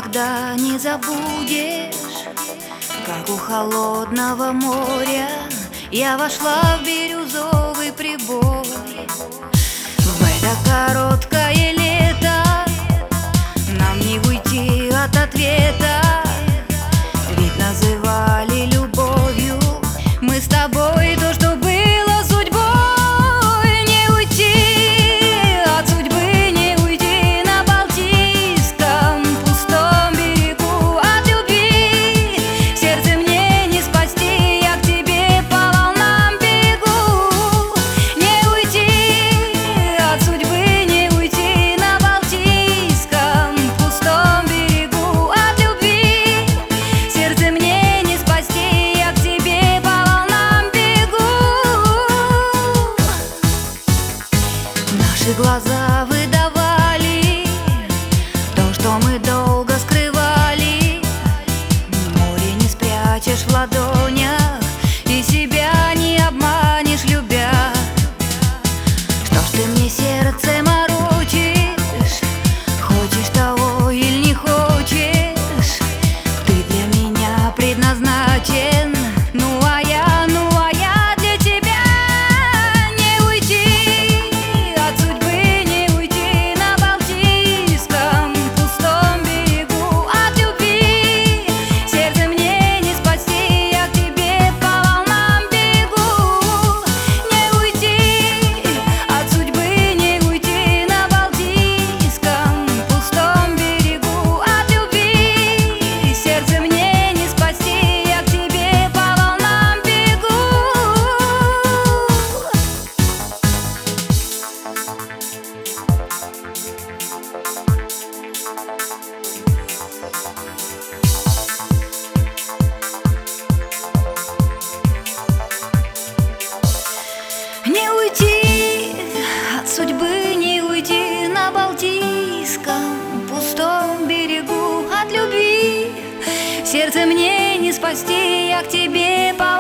никогда не забудешь, как у холодного моря я вошла в бирюзовый прибой. В это короткое лето нам не уйти от ответа, ведь называли любовью мы с тобой то, что было судьбой. Не уйти от судьбы, не уйти на Балтийском пустом берегу от любви. Сердце мне не спасти, я к тебе по волнам бегу. Не уйти от судьбы, не уйти на Балтийском пустом берегу от любви. Сердце мне не спасти, я к тебе по волнам бегу. Наши глаза выдавали то, что мы долго скрывали. Море не спрячешь в ладонях, и себя не обманешь, любя. Что ж ты мне сердце морочишь? Хочешь того или не хочешь? Ты для меня предназначен, ну а я для тебя. Не уйти от судьбы, не уйти на Балтийском пустом берегу от любви. Сердце мне не спасти, я к тебе по волнам бегу. Не уйти от судьбы, не уйти на Балтийском пустом берегу от любви. Сердце мне не спасти, я к тебе по волнам бегу. Не уйти от судьбы, не уйти на Балтийском пустом берегу от любви. Сердце мне не спасти, я к тебе по